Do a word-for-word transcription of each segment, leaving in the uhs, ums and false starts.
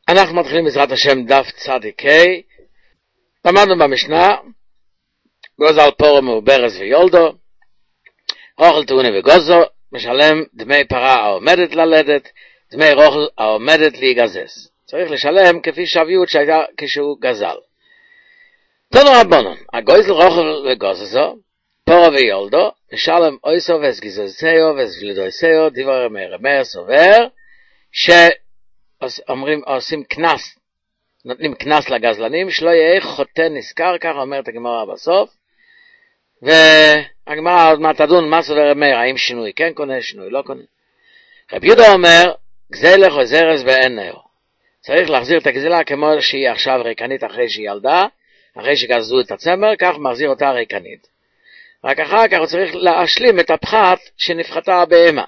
אנחנו מתחילים בעזרת השם דף צדיק ה'. למדנו במשנה גוזל פורם וברז ויולדו, אוכל טעונה וגוזו, משלם דמי פרה העומדת ללדת, דמי רוכל העומדת להיגזס. צריך לשלם כפי שוויות שהייתה כשהוא גזל. תנו רבונון, הגוזל רוכל וגוזזו, פורה ויולדו, משלם אויסו וסגיזוסאו וסגלידוסאו, דיבר רמי רמי סובר, ש... אומרים, עושים כנס, נותנים כנס לגזלנים, שלא יהיה חוטא נזכר, ככה אומרת הגמרא בסוף, והגמרא עוד מה תדון, מה סובר רמי, האם שינוי כן קונה, שינוי לא קונה. רב יהודה אומר, גזלך או זרז ואין נאו. צריך להחזיר את הגזלה כמו שהיא עכשיו ריקנית אחרי שהיא ילדה, אחרי שגזלו את הצמר, כך מחזיר אותה ריקנית. רק אחר כך הוא צריך להשלים את הפחת שנפחתה הבהמה.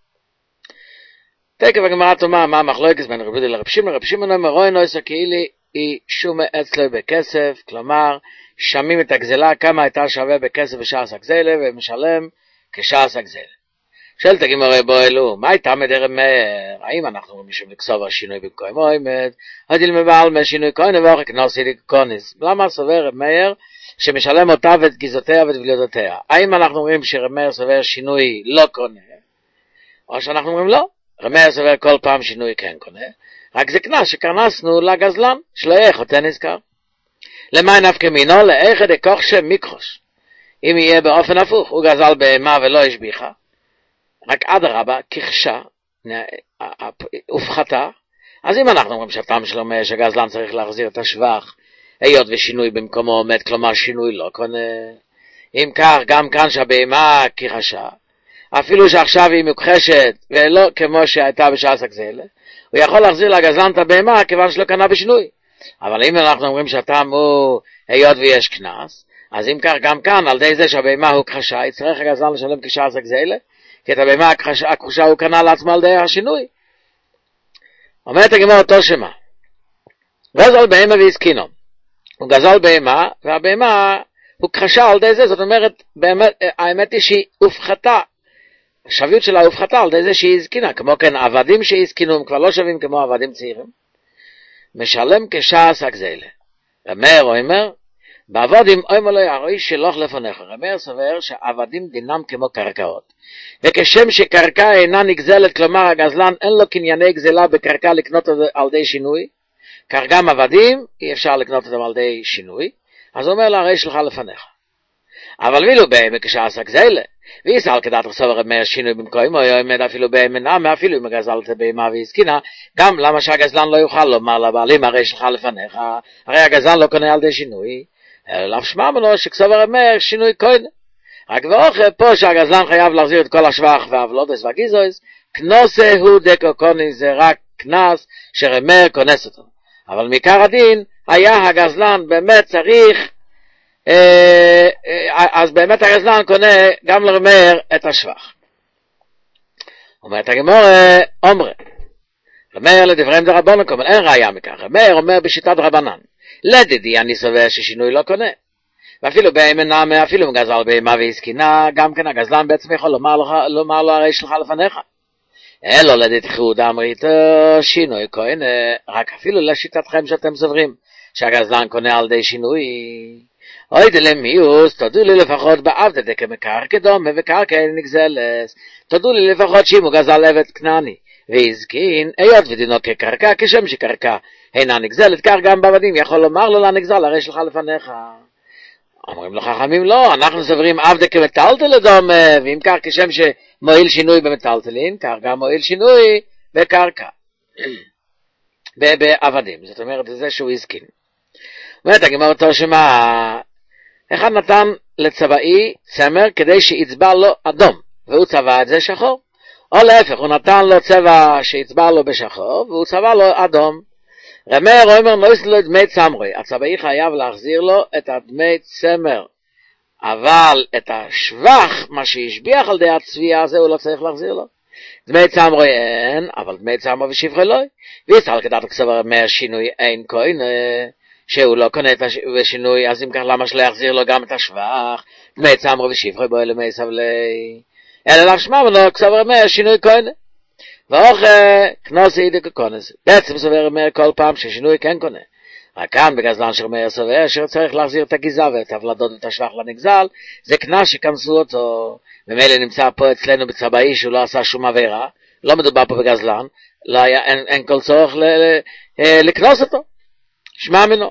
תקף הגמרא תאמר מה המחלוקת בין רבי יהודה לרב שמעון. רב שמעון אומר רואי נויסו כאילו היא שומה אצלו בכסף, כלומר שמים את הגזלה כמה הייתה שווה בכסף בשעס הגזלה ומשלם כשעס הגזלה. שואלת הגמרא בו אלו, מה הייתה מדרם מאיר? האם אנחנו אומרים שמקסוב השינוי במקום מועמד? הדיל מבעל משינוי כהנה ואוכל כנוסי לקונס. למה סובר רב מאיר שמשלם אותה ואת גזותיה ואת ולדותיה? האם אנחנו אומרים שרב מאיר סובר שינוי לא קונה? או שאנחנו אומרים לא? רב מאיר סובר כל פעם שינוי כן קונה, רק זה כנס שקרנסנו לגזלן, שלא יהיה חוטא נזכר. למה נפקא מינו? לאיכא דקוחשא מיקחוש. אם יהיה באופן הפוך, הוא גזל בהמה ולא השביחה, רק אדרבה, כחשה, הופחתה, אז אם אנחנו אומרים שהטעם שלו אומר שגזלן צריך להחזיר את השבח, היות ושינוי במקומו עומד, כלומר שינוי לא קונה, אם כך גם כאן שהבהמה כחשה, אפילו שעכשיו היא מוכחשת ולא כמו שהייתה בשעס הגזלה, הוא יכול להחזיר לגזלן את הבהמה כיוון שלא קנה בשינוי. אבל אם אנחנו אומרים שהטעם הוא היות ויש כנס, אז אם כך גם כאן על די זה שהבהמה הוא כחשה, יצטרך הגזלן לשלם כשעס הגזלה, כי את הבהמה הכחשה הוא קנה לעצמו על די השינוי. אומרת הגמרא אותו שמה, גזל בהמה והזקינו, הוא גזל בהמה והבהמה הוא כחשה על די זה, זאת אומרת באמת, האמת היא שהיא הופחתה, השוויות שלה הופחתה על די זה שהיא הזקינה, כמו כן עבדים שהזקינו הם כבר לא שווים כמו עבדים צעירים, משלם כשעס הגזלה. רב מאיר אומר, בעבדים אומר לו ירוי שלוח לפניך. רב מאיר סובר שעבדים דינם כמו קרקעות, וכשם שקרקע אינה נגזלת, כלומר הגזלן אין לו קנייני גזלה בקרקע לקנות על די שינוי, כך גם עבדים אי אפשר לקנות אותם על די שינוי, אז הוא אומר לה הרי שלך לפניך. אבל וילו בהמה כשעס הגזלה, ויסל כדעת סובר רב מאיר שינוי במקום, או יעמד אפילו בהמה נמה, אפילו אם גזל את הבהמה והזקינה, גם למה שהגזלן לא יוכל לומר לבעלים הרי שלך לפניך, הרי הגזלן לא קונה על די שינוי, אלא שמע מנו שכסובר רב מאיר שינוי קונה. רק ואוכל פה שהגזלן חייב להחזיר את כל השבח והאבלודס והגיזויס, כנוסה הוא דקו קוני, זה רק כנס שרב מאיר כונס אותו. אבל מעיקר הדין היה הגזלן באמת צריך, אז באמת הגזלן קונה גם לרב מאיר את השבח. אומרת הגמרא, אומרה רב מאיר לדבריהם דרבנן קומן, אין ראיה מכך. רב מאיר אומר בשיטת רבנן, לדידי אני סובר ששינוי לא קונה, ואפילו בהמה נמה, אפילו מגזל בהמה והזקינה, גם כן הגזלן בעצם יכול לומר, לך, לומר לו הרי שלך לפניך. אלו לדיתכו דאמרית שינוי קונה, רק אפילו לשיטתכם שאתם סוברים שהגזלן קונה על די שינוי. אוי דלמיוס, תודו לי לפחות בעבדה דקמקרקע דומה וקרקע נגזלס, תודו לי לפחות שאם הוא גזל עבד כנעני והזקין, היות ודינו כקרקע, כשם שקרקע אינה נגזלת, כך גם בעבדים יכול לומר לו לנגזל הרי שלך לפניך. אומרים לו חכמים לא, אנחנו סוברים עבדה כמטלטל דומה, ואם כך כשם שמועיל שינוי במטלטלין, כך גם מועיל שינוי בקרקע בעבדים, זאת אומרת זה שהוא הזקין. אומרת הגמרא אותו שמה, אחד נתן לצבעי צמר כדי שיצבע לו אדום, והוא צבע את זה שחור, או להפך, הוא נתן לו צבע שיצבע לו בשחור, והוא צבע לו אדום. רב מאיר אומר נויס לו דמי צמרי, הצבעי חייב להחזיר לו את הדמי צמר, אבל את השבח, מה שהשביח על די הצביעה הזה, הוא לא צריך להחזיר לו. דמי צמרי אין, אבל דמי צמרי ושפחי לא, ויסל כדעת כסבר רב מאיר שינוי אין קוין, שהוא לא קונה את השינוי, אז אם כך למה שלא יחזיר לו גם את השבח, דמי צמרי ושפחי בו אלמי סבלי, אלא לשמע מנו כסבר רב מאיר שינוי קוין. ואוכל כנוסי דקוקונס. בעצם סובר רמ"ר כל פעם ששינוי כן קונה. רק כאן בגזלן של רמ"ר סובר שצריך להחזיר את הגזע ואת הוולדות ואת השבח לנגזל, זה קנס שכנסו אותו. ומילא נמצא פה אצלנו בצבאי שהוא לא עשה שום עבירה, לא מדובר פה בגזלן, לא היה, אין, אין כל צורך ל, ל, לקנוס אותו. שמע מנו.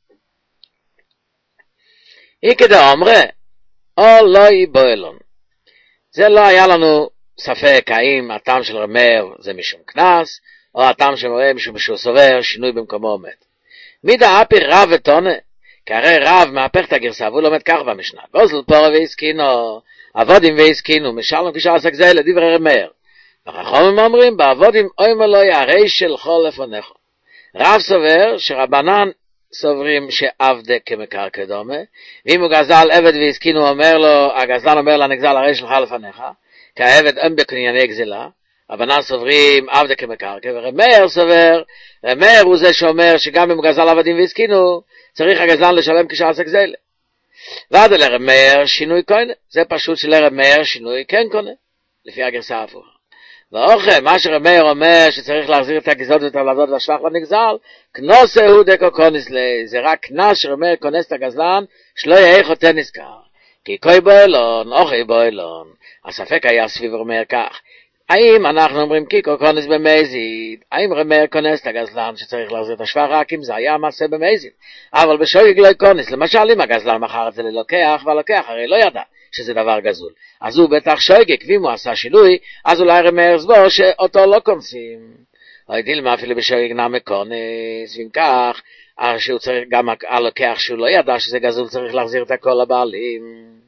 אי כדי אומרה, או לא יבואלון. זה לא היה לנו ספק האם הטעם של רמ"ר זה משום קנס, או הטעם שמראה משום שהוא סובר שינוי במקומו עומד. מידה אפי רב ותונה, כי הרי רב מהפך את הגרסה, והוא לומד כך במשנה. גוזל פורה והסכינו, עבודים והסכינו, משלנו כשעה עסק זה לדברי רמ"ר. וחכמים אומרים, בעבודים אוי מלוי הרי שלך לפניך. רב סובר שרבנן סוברים שעבדה כמקרקע דומה, ואם הוא גזל עבד והסכינו, אומר לו, הגזלן אומר לנגזל הרי שלך לפניך, כי העבד אין בקנייני גזלה, רבנן סוברים עבדה כמקרקע, ורמ"ר סובר, רמ"ר הוא זה שאומר שגם אם הוא גזל עבדים והסכינו, צריך הגזלן לשלם כשעה עסק זה. ועד לרמ"ר שינוי קונה, זה פשוט שלרמ"ר שינוי כן קונה, לפי הגרסה ההפוכה. ואוכל, מה שרמ"ר אומר שצריך להחזיר את הגזות ואת הוולדות והשבח לנגזל, כנוסה הוא דקו קונס לי, זה רק כנס שרמ"ר כונס את הגזלן, שלא יהיה חוטא נזכר. כי כוי בוילון, אוכי בוילון. הספק היה סביב רמ"ר כך. האם אנחנו אומרים כי קונס במזיד? האם רמ"ר כונס את הגזלן שצריך להחזיר את השבח רק אם זה היה מעשה במזיד? אבל בשוגג לא קונס, למשל אם הגזלן מכר את זה ללוקח, והלוקח הרי לא ידע שזה דבר גזול. אז הוא בטח שוגג, ואם הוא עשה שינוי, אז אולי רמ"ר סבור שאותו לא קונסים. או דילמה אפילו בשוגג נמי קונס, ואם כך, שהוא צריך, גם הלוקח שהוא לא ידע שזה גזול צריך להחזיר את הכל לבעלים.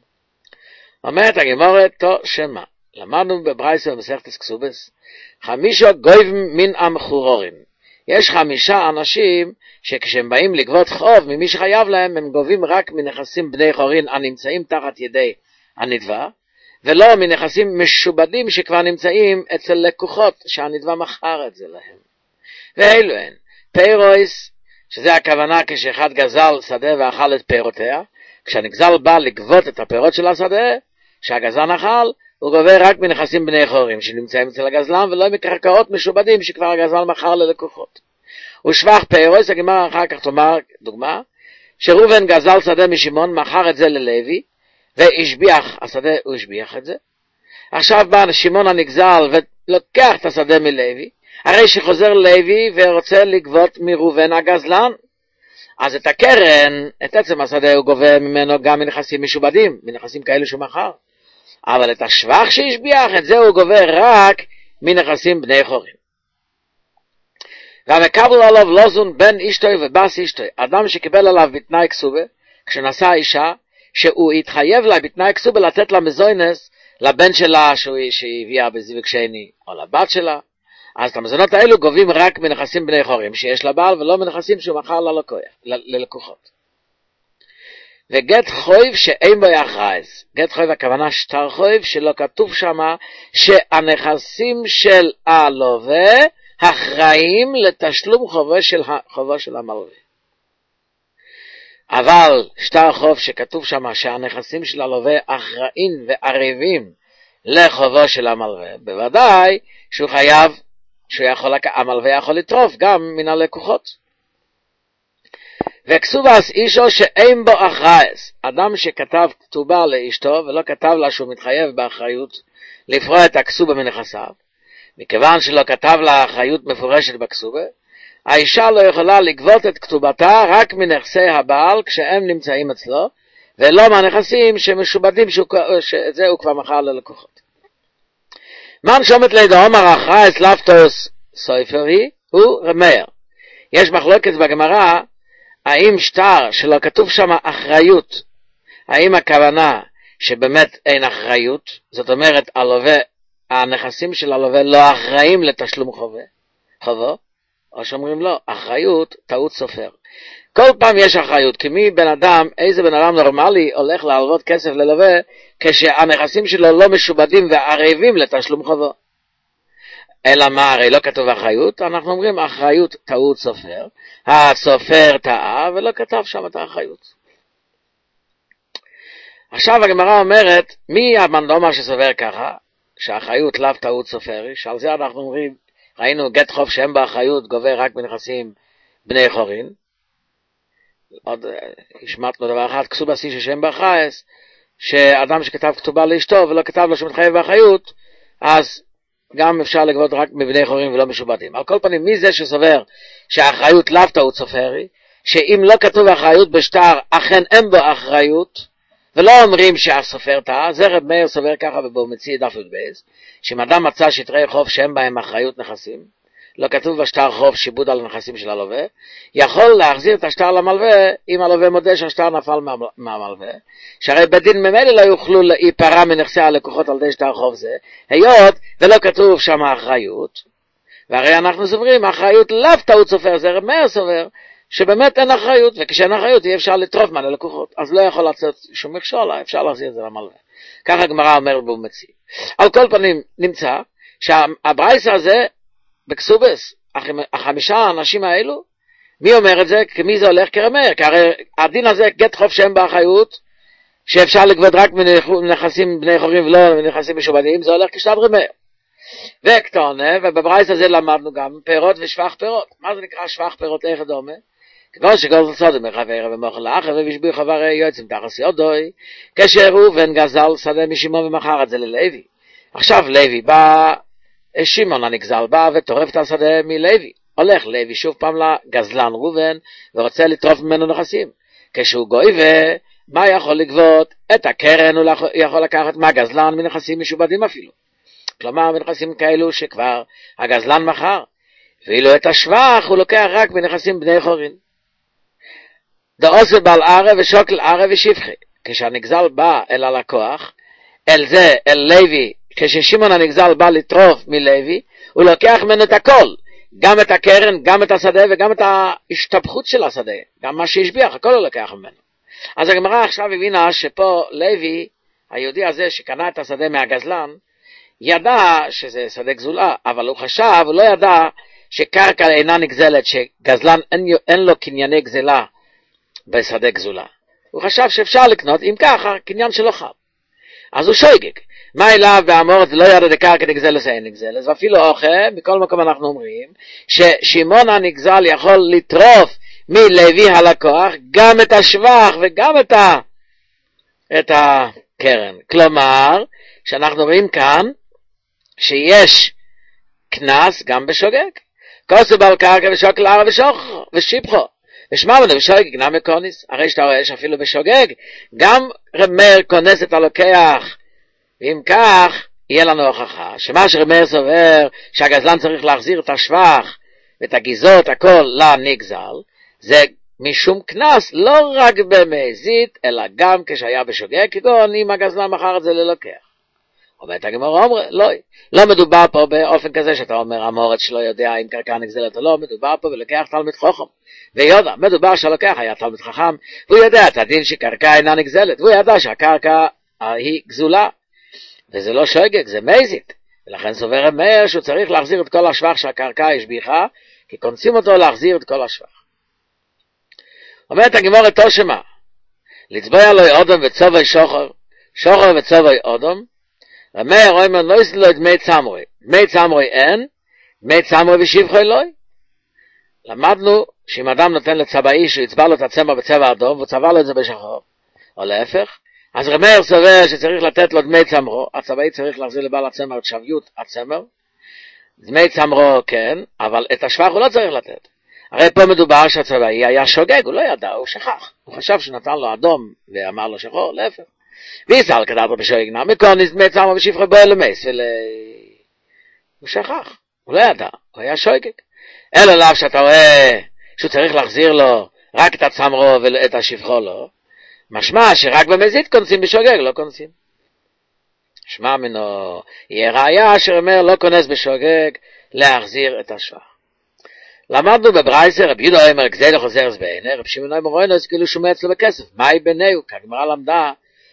אומרת הגמרא, תו שמה. למדנו בברייתא במסכת כסובס, חמישה גויבים מן המחורורין. יש חמישה אנשים שכשהם באים לגבות חוב ממי שחייב להם, הם גובים רק מנכסים בני חורין הנמצאים תחת ידי הנדבה, ולא מנכסים משובדים שכבר נמצאים אצל לקוחות שהנדבה מכר את זה להם. ואלו הן, פירויס, שזה הכוונה כשאחד גזל שדה ואכל את פירותיה, כשהנגזל בא לגבות את הפירות של השדה, שהגזלן אכל, הוא גובה רק מנכסים בני חורים שנמצאים אצל הגזלן, ולא מקרקעות משובדים שכבר הגזלן מכר ללקוחות. ושבח פירוס, הגמרא אחר כך תאמר דוגמה, שראובן גזל שדה משמעון, מכר את זה ללוי, והשביח, השדה הוא השביח את זה. עכשיו בא שמעון הנגזל ולוקח את השדה מלוי, הרי שחוזר לוי ורוצה לגבות מראובן הגזלן. אז את הקרן, את עצם השדה הוא גובה ממנו גם מנכסים משובדים, מנכסים כאלה שהוא מכר. אבל את השבח שהשביח, את זה הוא גובה רק מנכסים בני חורים. והמקבל עליו לוזון בין אשתוי ובס אשתוי, אדם שקיבל עליו בתנאי כסובה, כשנשא אישה, שהוא התחייב לה בתנאי כסובה לתת לה מזוינס לבן שלה שהביאה בזיווג שני, או לבת שלה, אז את המזונות האלו גובים רק מנכסים בני חורים שיש לבעל, ולא מנכסים שהוא מכר ללקוחות. וגט חויב שאין בו יחרייס. גט חויב הכוונה שטר חויב שלא כתוב שמה שהנכסים של הלווה אחראים לתשלום חובו של, חובו של המלווה. אבל שטר חוב שכתוב שמה שהנכסים של הלווה אחראים וערבים לחובו של המלווה, בוודאי שהוא חייב, שהוא יכול, המלווה יכול לטרוף גם מן הלקוחות. וכסובס אישו שאין בו אחרייס, אדם שכתב כתובה לאשתו ולא כתב לה שהוא מתחייב באחריות לפרוע את הכסובה מנכסיו, מכיוון שלא כתב לה אחריות מפורשת בכסובה, האישה לא יכולה לגבות את כתובתה רק מנכסי הבעל כשהם נמצאים אצלו, ולא מהנכסים שמשובדים שאת זה הוא כבר מכר ללקוחות. מן שומת לידו אומר אחרייס לפטוס סויפרי הוא רמ"ר. יש מחלוקת בגמרא האם שטר שלא כתוב שם אחריות, האם הכוונה שבאמת אין אחריות, זאת אומרת הלווה, הנכסים של הלווה לא אחראים לתשלום חובה, חובו, או שאומרים לא, אחריות טעות סופר. כל פעם יש אחריות, כי מי בן אדם, איזה בן אדם נורמלי הולך להלוות כסף ללווה, כשהנכסים שלו לא משובדים וערבים לתשלום חובו. אלא מה, הרי לא כתוב אחריות, אנחנו אומרים אחריות טעות סופר, הסופר טעה ולא כתב שם את האחריות. עכשיו הגמרא אומרת, מי המנדומה שסובר ככה? שהאחריות לאו טעות סופרי, שעל זה אנחנו אומרים, ראינו גט חוב שאין באחריות גובר רק בנכסים בני חורין. עוד השמטנו דבר אחד, כסובה סי ששם באחרייס, שאדם שכתב כתובה לאשתו ולא כתב לו שמתחייב באחריות, אז גם אפשר לגבות רק מבני חורין ולא משובדים. על כל פנים, מי זה שסובר שהאחריות לאו טעות סופרי, שאם לא כתוב אחריות בשטר, אכן אין בו אחריות, ולא אומרים שהסופר טעה, זה רב מאיר סובר ככה ובו מציא דף י"ב, שאם אדם מצא שטרי חוב שאין בהם אחריות נכסים, לא כתוב בשטר חוב שיבוד על הנכסים של הלווה, יכול להחזיר את השטר למלווה, אם הלווה מודה שהשטר נפל מה, מהמלווה, שהרי בדין ממילא לא יוכלו להיפרע מנכסי הלקוחות על ידי שטר חוב זה, היות ולא כתוב שם אחריות, והרי אנחנו סוברים, האחריות לאו טעות סופר, זה רב מאיר סובר, שבאמת אין אחריות, וכשאין אחריות אי אפשר לטרוף מהלקוחות, אז לא יכול לצאת שום מכשול, אפשר להחזיר את זה למלווה. ככה הגמרא אומרת בו מציא. על כל פנים נמצא שהברייתא הזה בקסובס, החמישה האנשים האלו, מי אומר את זה? כמי זה הולך כרב מאיר? כי הרי הדין הזה גט חוב שאין באחריות, שאפשר לגבות רק מנכסים בני חורין ולא מנכסים משובדים, זה הולך כשלב רב מאיר. וקטונה, ובברייתא הזה למדנו גם פירות ושבח פירות. מה זה נקרא שבח פירות? איך דומה? כמו שגוזל סודם מחבר ומוכר לאחר והשביע חברי יועצים תחת יודוי, כאשר ראובן גזל שדה משמעון ומכר את זה ללוי. עכשיו לוי בא, שמעון הנגזל בא וטורף את השדה מלוי. הולך לוי שוב פעם לגזלן ראובן ורוצה לטרוף ממנו נכסים. כשהוא גויבה, מה יכול לגבות? את הקרן הוא יכול לקחת מהגזלן מנכסים משובדים אפילו. כלומר מנכסים כאלו שכבר הגזלן מכר. ואילו את השבח הוא לוקח רק מנכסים בני חורין. דאוסו בעל ערב ושוקל ערב ושפחי. כשהנגזל בא אל הלקוח, אל זה, אל לוי, כששמעון הנגזל בא לטרוף מלוי, הוא לוקח ממנו את הכל, גם את הקרן, גם את השדה וגם את ההשתפכות של השדה, גם מה שהשביח, הכל הוא לוקח ממנו. אז הגמרא עכשיו הבינה שפה לוי, היהודי הזה שקנה את השדה מהגזלן, ידע שזה שדה גזולה, אבל הוא חשב, הוא לא ידע שקרקע אינה נגזלת, שגזלן אין, אין לו קנייני גזלה בשדה גזולה. הוא חשב שאפשר לקנות, אם ככה, קניין שלו חב. אז הוא שויגג. מה אליו באמורת לא ידע דקרקע נגזלת אין נגזלת, ואפילו אוכל, מכל מקום אנחנו אומרים, ששמעון הנגזל יכול לטרוף מלוי הלקוח, גם את השבח וגם את, ה... את הקרן. כלומר, שאנחנו רואים כאן, שיש כנס גם בשוגג. כוסו בעל קרקע ושוקל ערב ושיפחו. ושמעון ושוגג נמי קוניס. הרי שאתה רואה שאפילו בשוגג, גם רב מאיר כונס את הלוקח. ואם כך, יהיה לנו הוכחה, שמה שרב מאיר סובר, שהגזלן צריך להחזיר את השבח, ואת הגיזות, הכל לנגזל, זה משום כנס, לא רק במזית, אלא גם כשהיה בשוגג, כגון אם הגזלן מכר את זה ללוקח. אומרת הגמרא, לא, לא מדובר פה באופן כזה שאתה אומר, המורת שלא יודע אם קרקע נגזלת או לא, מדובר פה בלוקח תלמיד חכם. ויודע, מדובר שלוקח היה תלמיד חכם, והוא יודע את הדין שקרקע אינה נגזלת, והוא ידע שהקרקע היא גזולה, וזה לא שוגג, זה מזית. ולכן סובר רב מאיר שהוא צריך להחזיר את כל השבח שהקרקע השביחה, כי כונסים אותו להחזיר את כל השבח. אומרת הגמרא תושמה, לצבוע לו אודום וצובוי שוחר, שוחר וצובוי אודום, רב מאיר אומר לא יסלו לו את דמי צמרוי, דמי צמרוי אין, דמי צמרוי ושבחו אלוהי. למדנו שאם אדם נותן לצבעי שהוא יצבע לו את הצמר בצבע אדום, והוא צבע לו את זה בשחור, או להפך, אז רב מאיר סובר שצריך לתת לו דמי צמרו, הצבעי צריך להחזיר לבעל הצמר את שוויות הצמר, דמי צמרו כן, אבל את השבח הוא לא צריך לתת. הרי פה מדובר שהצבעי היה שוגג, הוא לא ידע, הוא שכח. הוא חשב שנתן לו אדום ואמר לו שחור, להפך. ויסל כדאתו בשוגג נמי קוניס דמי צמרו ושפחו בו אלמס, ול... הוא שכח, הוא לא ידע, הוא היה שוגג. אלא לאו שאתה רואה שהוא צריך להחזיר לו רק את הצמרו ואת השפחו לו, משמע שרק במזית כונסים בשוגג, לא כונסים. שמע מנו, יהיה ראיה אשר אומר לא כונס בשוגג להחזיר את השבח. למדנו בברייתא רב יהודה אומר גזל חוזרס בעיני, רב שמעון אומר רוינוס כאילו שומע אצלו בכסף. מהי ביניהו? כי הגמרא למדה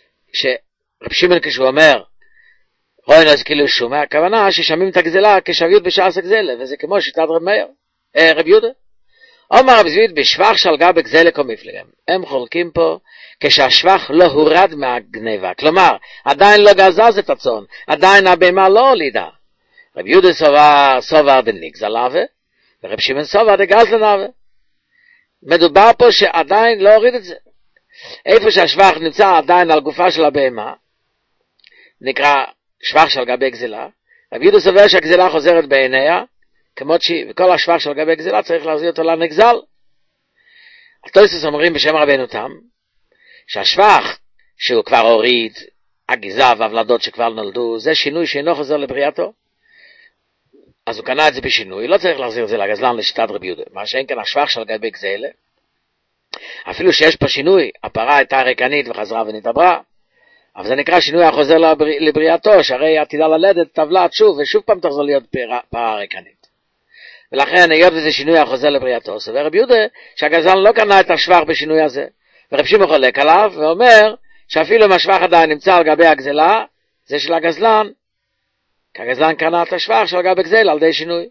שרב שמעון כשהוא אומר רוינוס כאילו שומע, הכוונה ששמים את הגזלה כשוויות בשעס הגזלה, וזה כמו שיטת רב מאיר, אה, רב יהודה. אומר רבי זביד בשבח של גבי גזלה כמפלגם. הם חולקים פה כשהשבח לא הורד מהגניבה, כלומר עדיין לא גזז את הצאן, עדיין הבהמה לא הולידה. רבי יהודה סובר סובר דניגזל לווה, ורבי שמעון סובר דגזלן לווה. מדובר פה שעדיין לא הוריד את זה. איפה שהשבח נמצא עדיין על גופה של הבהמה, נקרא שבח של גבי גזלה. רבי יהודה סובר שהגזלה חוזרת בעיניה, כמות שהיא, וכל השבח של גבי גזלה צריך להחזיר אותו לנגזל. התוספות אומרים בשם רבנו תם, שהשבח שהוא כבר הוריד, הגיזה והוולדות שכבר נולדו, זה שינוי שאינו חוזר לבריאתו. אז הוא קנה את זה בשינוי, לא צריך להחזיר את זה לגזלן לשיטת רבי יהודה. מה שאין כאן השבח של גבי גזלה, אפילו שיש פה שינוי, הפרה הייתה ריקנית וחזרה ונתעברה, אבל זה נקרא שינוי החוזר לבר... לבריאתו, שהרי עתידה ללדת תבלעת שוב, ושוב פעם תחזור להיות פרה, פרה ריקנית. ולכן, היות וזה שינוי החוזר לבריאתו, סובר רבי יהודה שהגזלן לא קנה את השבח בשינוי הזה. ורבי שמעון חולק עליו, ואומר שאפילו אם השבח עדיין נמצא על גבי הגזלה, זה של הגזלן, כי הגזלן קנה את השבח של גבי גזלה על די שינוי.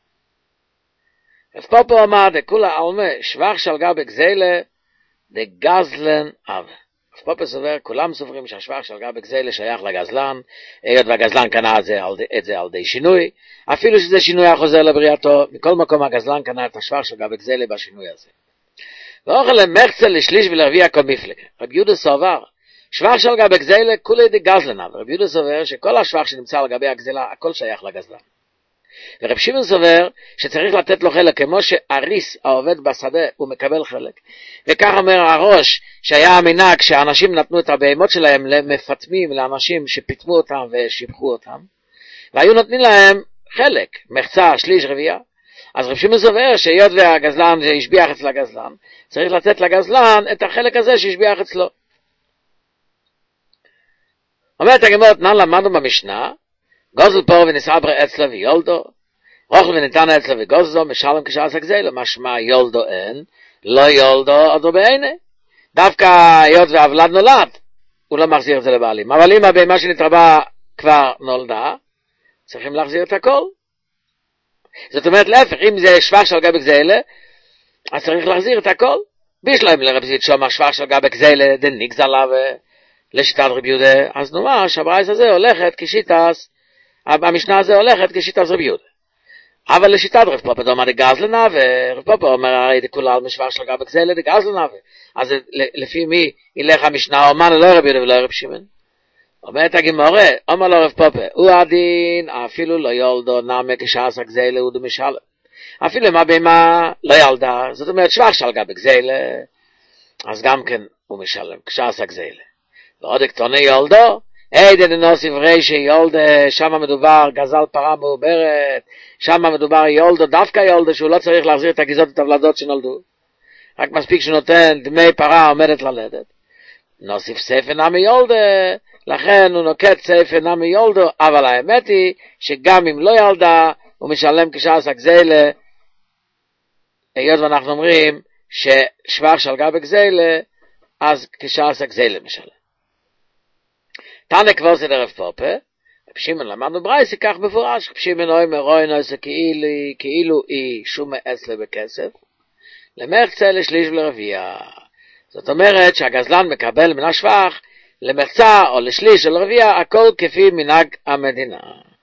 רב פופו אמר, דכולה עלמה, שבח של גבי גזלה, דגזלן אב. רב פופו סובר, כולם סוברים שהשבח של גבי גזלה שייך לגזלן, היות והגזלן קנה את זה, את זה על די שינוי, אפילו שזה שינוי החוזר לבריאתו, מכל מקום הגזלן קנה את השבח של גבי גזלה בשינוי הזה. ואוכל למחצה לשליש ולרביע כל מפלגה. רבי יהודה סובר, שבח של גבי גזלה כולי דגזלן אב. רבי יהודה סובר שכל השבח שנמצא על גבי הגזלה, הכל שייך לגזלן. ורב שמעון סובר שצריך לתת לו חלק, כמו שאריס העובד בשדה הוא מקבל חלק. וכך אומר הראש שהיה המנהג שהאנשים נתנו את הבהמות שלהם למפטמים, לאנשים שפיטמו אותם ושיבחו אותם, והיו נותנים להם חלק, מחצה, שליש, רביעה. אז רב שמעון סובר שהיות והגזלן השביח אצל הגזלן, צריך לתת לגזלן את החלק הזה שהשביח אצלו. אומרת הגמרא, תנן למדנו במשנה, גוזל פור ונסעבר אצלו ויולדו, רוכל וניתן אצלו וגוזלו, משלם כשעס הגזלה, משמע יולדו אין, לא יולדו עדו בעיני. דווקא היות והוולד נולד, הוא לא מחזיר את זה לבעלים. אבל אם הבהמה שנתרבה כבר נולדה, צריכים להחזיר את הכל. זאת אומרת להפך, אם זה שבח של גבי גזלה, אז צריך להחזיר את הכל. בישלם לרבי זיד שומע שבח של גבי גזלה, דניגזל לווה, לשיטת רבי יהודה, אז נאמר שהברייתא הזה הולכת כשיטת, המשנה הזה הולכת כשיטת רבי יהודה. אבל לשיטת רב פופו דומה דגזלן אב, רב פופו אומר הרי דכולה על משבח של גבי גזלה דגזלן אב. אז לפי מי ילך המשנה, אומר לא רבי יהודה ולא רבי שמעון? אומרת הגמרא, אומר לו רב פופו, הוא הדין, אפילו לא יולדו נמה כשעס הגזלה הוא דמשלם. אפילו אם הבהמה לא ילדה, זאת אומרת שבח של גבי גזלה, אז גם כן הוא משלם כשעס הגזלה. ועוד קטוני יולדו, הידן נוסיף רישי יולדה, שם מדובר גזל פרה מעוברת, שם מדובר יולדו, דווקא יולדה שהוא לא צריך להחזיר את הגיזות ואת הוולדות שנולדו, רק מספיק שנותן דמי פרה עומדת ללדת. נוסיף ספר נמי יולדה, לכן הוא נוקט ספר נמי יולדו, אבל האמת היא שגם אם לא ילדה, הוא משלם כשעס הגזלה, היות ואנחנו אומרים ששבח של גבי גזלה, אז כשעס הגזלה משלם. תנא כבוסי דרב פופו, רב שמעון למדנו ברייתא כך מפורש, רב שמעון אומר רואי נעשה כאילו, כאילו היא שומה אצלה בכסף, למחצה לשליש ולרביע. זאת אומרת שהגזלן מקבל מן השבח למחצה או לשליש ולרביע, הכל כפי מנהג המדינה.